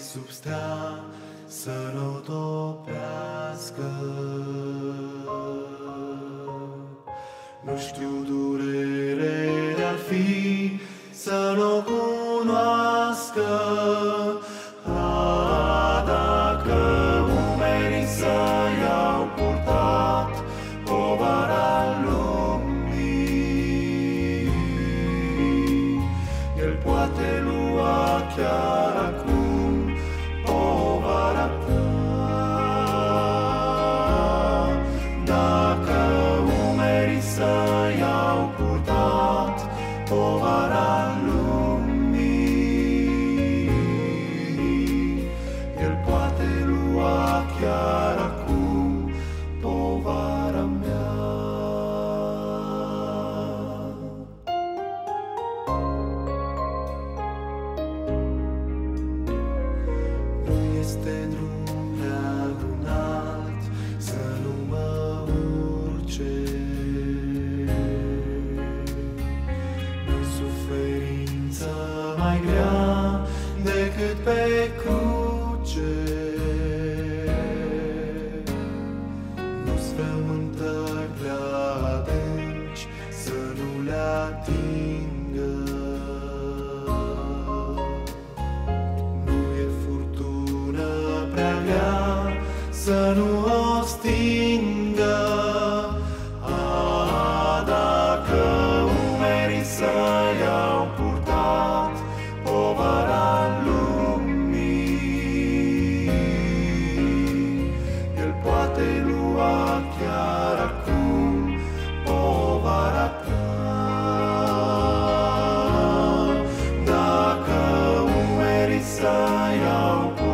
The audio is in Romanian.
sub stea să nu topească. Nu știu durere de-ar fi să nu cunoască. Dacă umerii să i-au purtat povara lumii, El poate lua chiar acum povara ta. Dacă umerii să i-au purtat povara lumii, El poate lua chiar acum povara mea. Nu este drum prea înalt să nu mă urce. Nu-i suferință mai grea decât pe cruce. Nu-s frământări prea adânci să nu le atingă. Nu e furtună prea grea să nu o stingă. Dacă umerii să i-au purtat povara lumii, El poate lua chiar acum povara ta. Dacă umerii să i-au purtat